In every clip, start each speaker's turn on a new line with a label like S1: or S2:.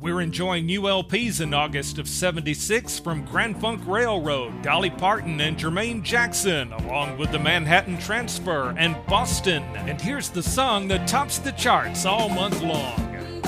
S1: We're enjoying new LPs in August of '76 from Grand Funk Railroad, Dolly Parton, and Jermaine Jackson, along with the Manhattan Transfer and Boston. And here's the song that tops the charts all month long.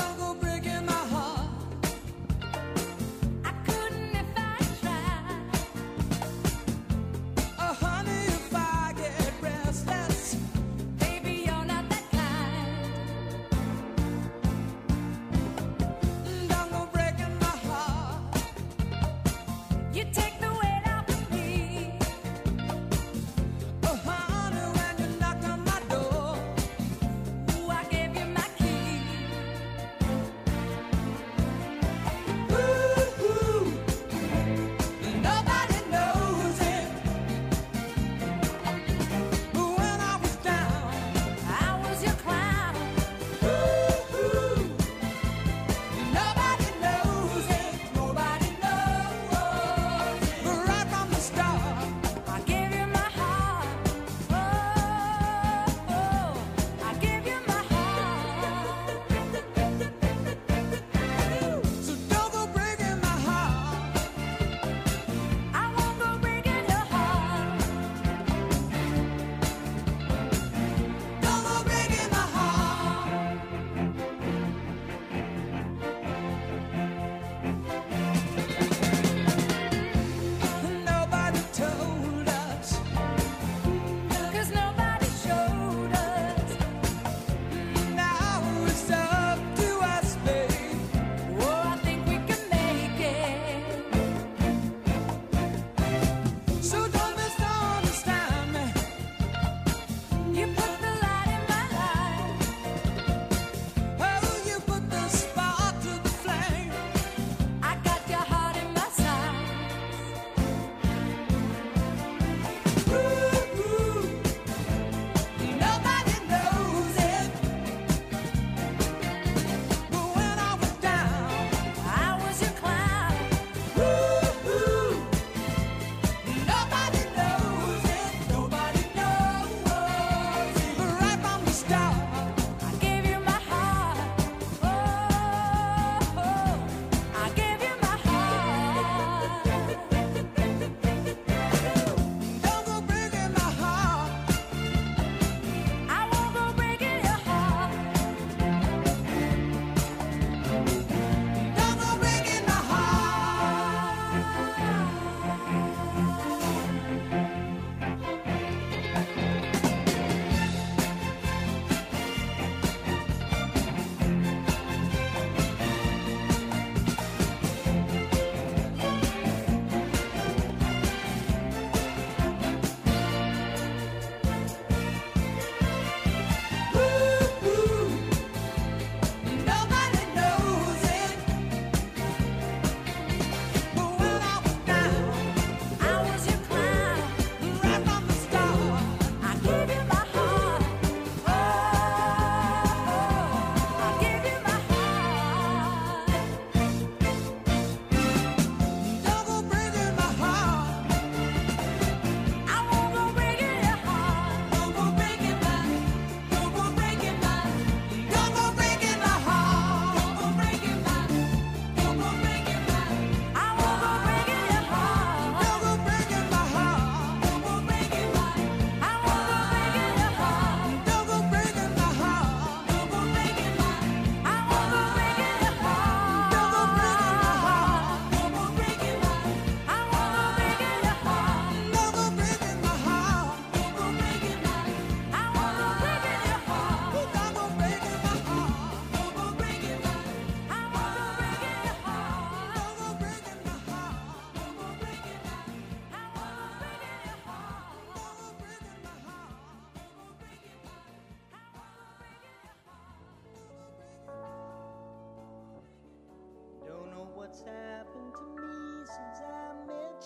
S2: what's happened to me since I met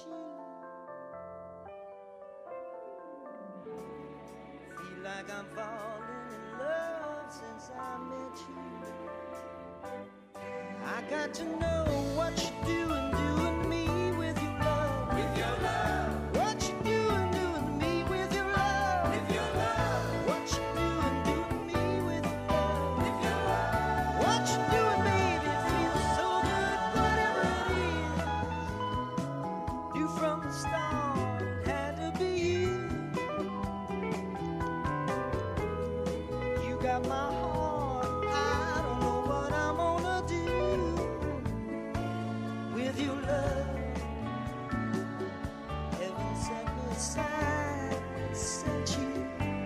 S2: you. Feel like I'm falling in love since I met you. I got to know what you're doing me with your love. With your love. What you doing me with your love. With your love. What you doing me with your love. With your love. What you doing, baby, feels so good. got my heart. I don't know what I'm gonna do with your love. Heaven set me aside, sent you.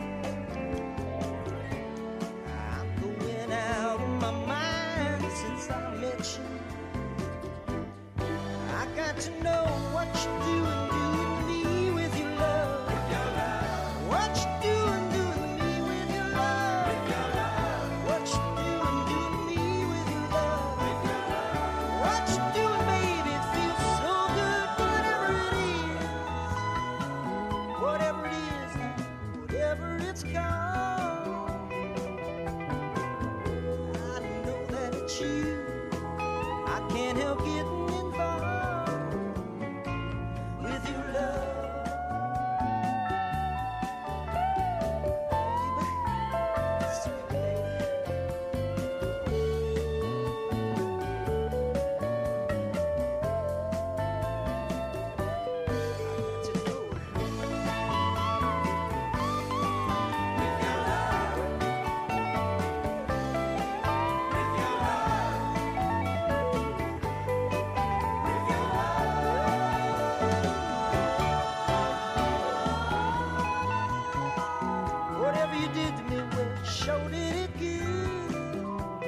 S2: I'm going out of my mind since I met you. I got to know what you're doing to me with your love. What you doing to me with your love. What you doing to me with your love. What you doing, baby, it feels so good. Whatever it is, whatever it's called, I know that it's you. I can't help getting involved with your love. Sweet baby. I got to know. Whatever you did to me, well, sure did it good.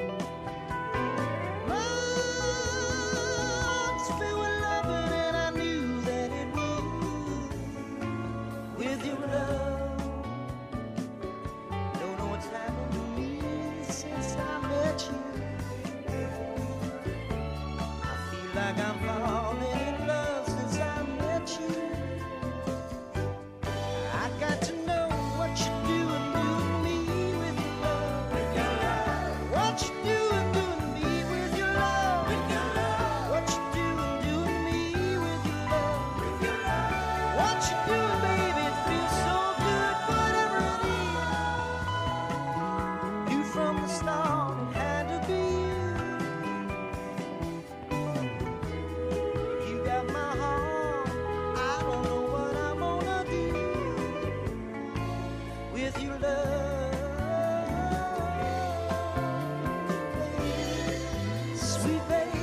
S2: My arms filled with loving, and I knew that it would. With your love, don't know what's happened to me since I met you. I feel like I'm falling in love since I met you. I got to know what you're doing to me with your love. What you doing to me with your love. What you doing to me with your love. What you doing, baby, it feels so good. Whatever it is, knew from the start it had to be you. You got my heart. I don't know what I'm gonna do with your love, baby, sweet baby.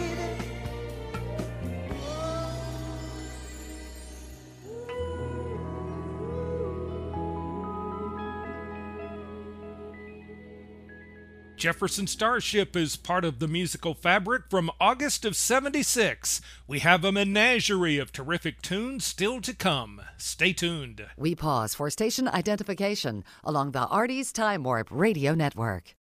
S1: Jefferson Starship is part of the musical fabric from August of '76. We have a menagerie of terrific tunes still to come. Stay tuned.
S3: We pause for station identification along the Artie's Time Warp Radio Network.